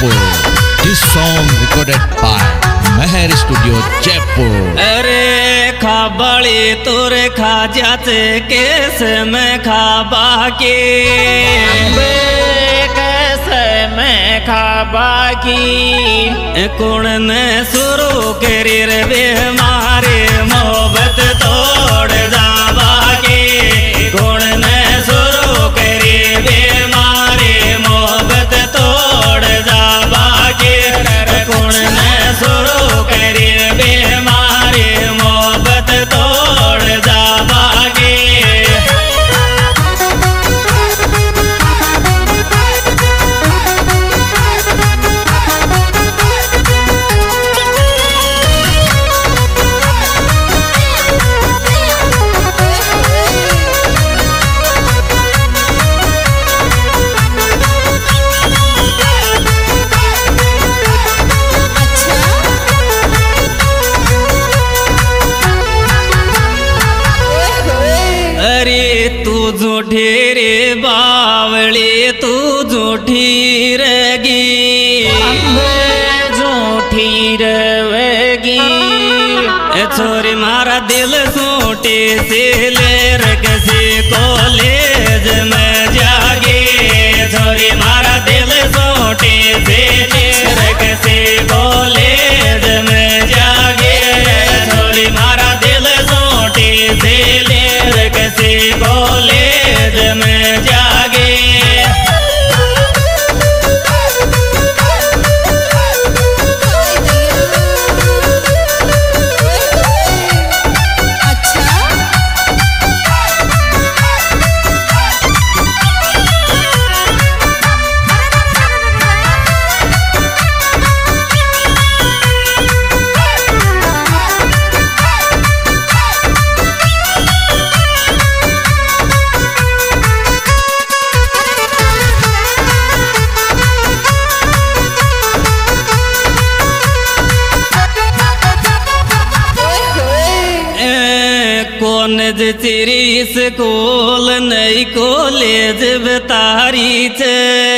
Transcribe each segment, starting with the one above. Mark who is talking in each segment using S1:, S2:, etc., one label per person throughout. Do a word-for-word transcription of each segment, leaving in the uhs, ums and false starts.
S1: Jaipur. This song recorded by Meher Studio Jaipur.
S2: अरे खाबड़ी तुर खा जाते कैसे मैं खाबा के
S3: कैसे मैं खाबा की
S2: कौन ने शुरू करी रे मारे मोहब्बत तोड़ जावा के कौन ने शुरू करी रे मारे मोहब्बत तोड़ जावा के कौन ने शुरू करी रे मारे मोहब्बत तोड़ जावा के झूठी रे बावली तू झूठी रहेगी
S3: झूठी रहेगी
S2: छोरी मारा दिल सूटी से ले किसी कॉलेज में जागे छोरी मारा दिल सूटी से ले किसी कॉलेज में जागे छोरी मारा दिल सूटी से ले किसी कॉलेज में जागे कॉलेज तेरी स्कूल नई कॉलेज बतारी चे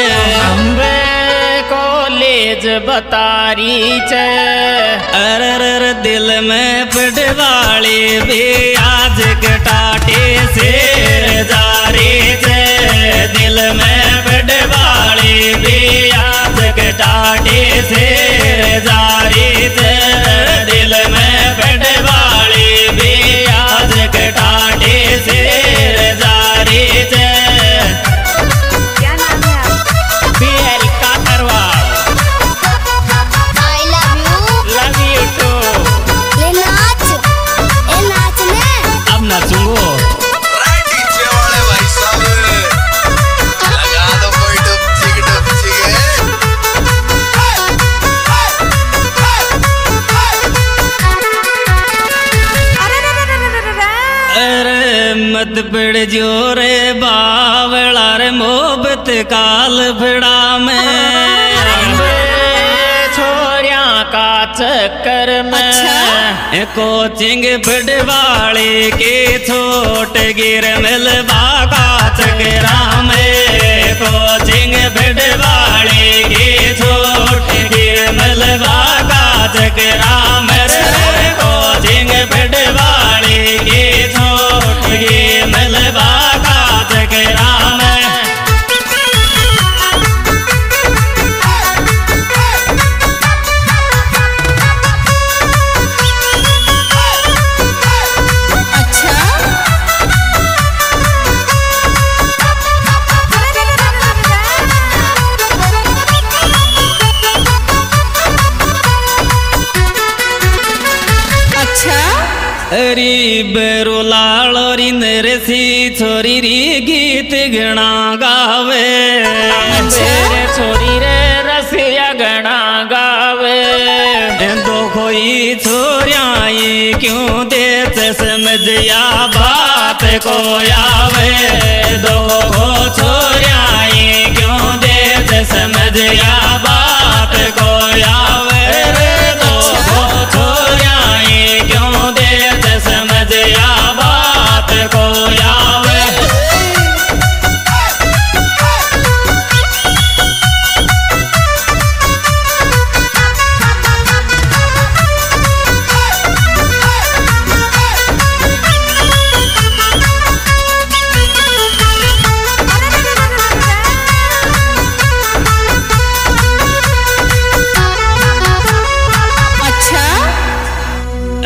S3: कॉलेज बतारी चे
S2: अरर दिल में पटवाली भी आज कटाटे से जारी चे दिल में पटवाली भी आज कटाटे से जारी चे दिल में पटवाली भी आज कटाटे से जारी चे
S4: क्या नाम है आपका?
S3: BL Kakarwal
S4: I love you.
S3: Love you too
S4: ले नाच ए नाचने
S2: अब नाचूंगो
S5: डीजे वाले भाई साहब लगा दो कोई डुबची डुबची
S2: अरे मत पड़ जो रे बावला रे मोहब्बत काल फिड़ा में
S3: छोरिया का चक्कर में
S2: कोचिंग पटवाली के छोट गिर मिलवा का चकरा में कोचिंग पटवाली के छोट गिर मिलवा का चकरा में कोचिंग पटवाली के छोट गिर मिलवा का चकरा में अरी बेरो लालोरी नरसी छोरी री गीत गणा गावे
S3: मेरे छोरी रे रसिया गणा गावे
S2: दो कोई छोरियाई क्यों देते समझिया बात को आवे दो को छोरियाई क्यों देते समझिया बात को आवे दो को छोरियाई क्यों देते समझिया बात को आवे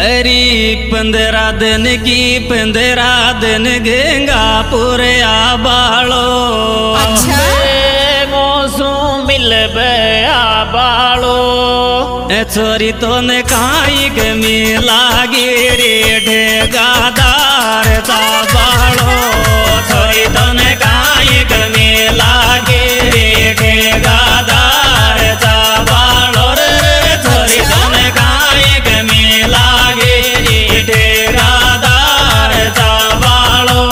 S2: अरे पंद्रह दिन की पंद्रह दिन गेंगा पूरे आ बालो
S3: अच्छा मौसम मिल आ बालो
S2: ए छोरी तो ने काई के मिला गिरी ठेगादार ता बालो छोरी तो ने काई के मिला गिरी ठेगादार ता बालो रे छोरी तो ने काई के मिला गिरी ठेगादार ता बालो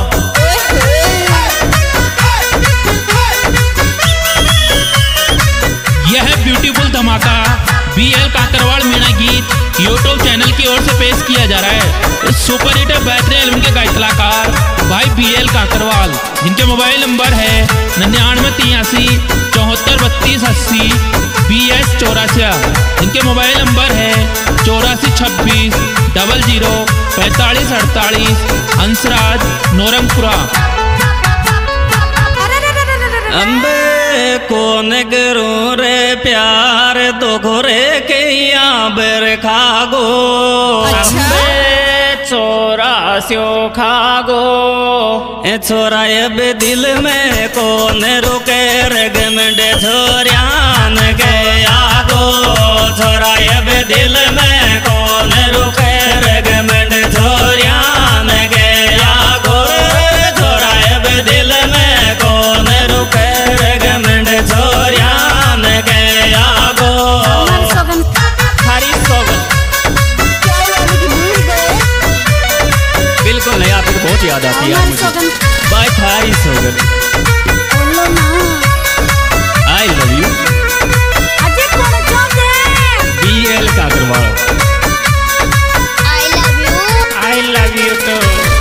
S6: यह ब्यूटीफुल धमाका बी एल काकरवाल मीणा गीत यूट्यूब चैनल की ओर से पेश किया जा रहा है। इस सुपर हिट बेहतरीन एल्बम के गायक कलाकार भाई बी एल काकरवाल, जिनके मोबाइल नंबर है निन्यानवे तिरासी चौहत्तर बत्तीस अस्सी बी एस चौरासी, जिनके मोबाइल नंबर है चौरासी छब्बीस डबल जीरो पैंतालीस अड़तालीस हंसराज नौरंगपुरा।
S2: अम्बे कौन करूं रे प्यार तो घोरे के यहाँ बेर खागो
S3: अम्बे चौरास्यो खागो
S2: ए छोरा ये बे दिल में कौन रुके रगमंडे छोरियान के आगो छोरा ये बे दिल में कौन रुके रगमंडे छोरियान के आगो छोरा ये बे दिल में कौन रुके रगमंड छोरियान के आगो
S3: हरी सोगन
S2: बिल्कुल नहीं, आपको बहुत याद आती है मुझे बाय थारी सोगन। I love you B L Kakarwal.
S4: I love you
S3: I love you too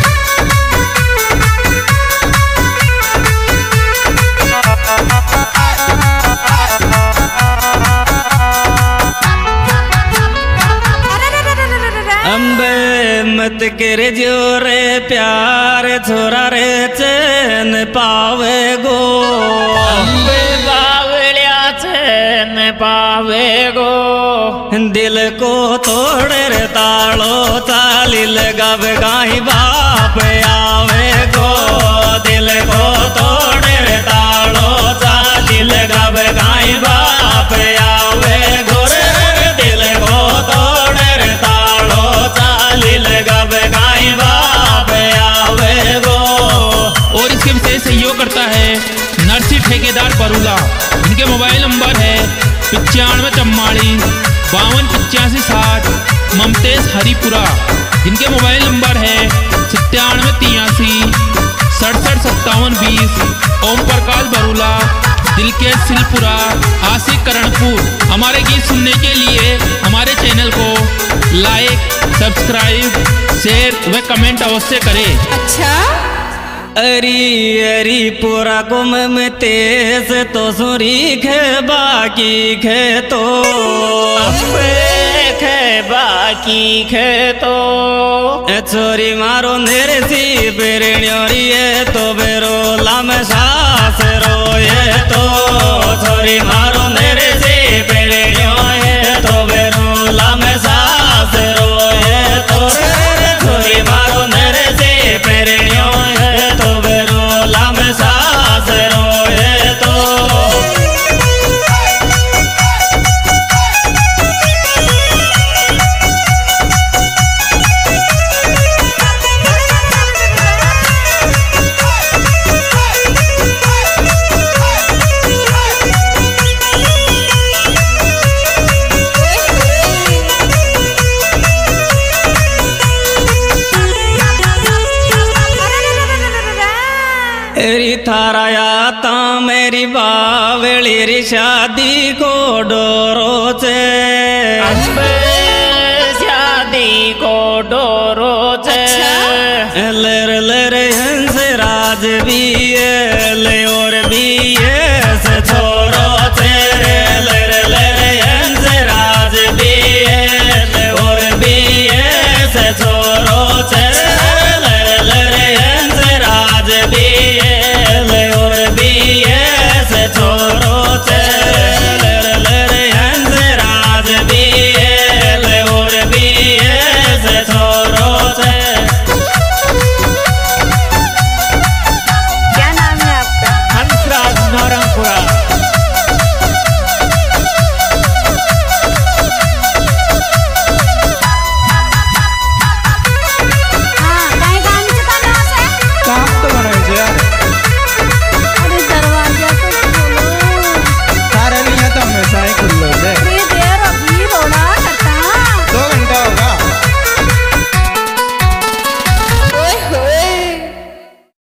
S2: अम्बे मत कर जो रे प्यार छोरा रे चैन पावे गो
S3: अम्बे बावलिया चैन पावे गो
S2: दिल को तोड़ रे तालो चाली लगाव गाई बाप आवे गो दिल को तोड़ रे तालो चाली लगाव गाई बाप आवे गो रे दिल को तोड़ रे तालो चाली लगाव गाई बाप आवे गो।
S6: और इसके विशेष सहयोग करता है नरसी ठेकेदार बरूला, इनके मोबाइल नंबर है पचानवे चम्मालीस बावन पचासी साठ ममतेज हरिपुरा, जिनके मोबाइल नंबर है सत्तानवे तिरासी सड़सठ सत्तावन बीस ओम प्रकाश बरूला दिलकेश सिलपुरा आशिक करणपुर। हमारे गीत सुनने के लिए हमारे चैनल को लाइक सब्सक्राइब शेयर व कमेंट अवश्य करें।
S3: अच्छा
S2: अरी अरी पूरा गुम में तेज तो सुरी खे बाकी खे तो
S3: अम्बे खे बाकी खे तो
S2: ए छोरी मारो नेरे सी बेरण्योरी तो बेरो लाम सास रोए तो छोरी मारो नेरे सी बेरण्योए तो बेरो लाम सास रोए तो छोरी मारो नेरे सी बेरण्योए तो बेरो लाम सास रोए तो मेरी थाराया ता मेरी बावली री शादी को डोरो से
S3: अम्बे शादी को डो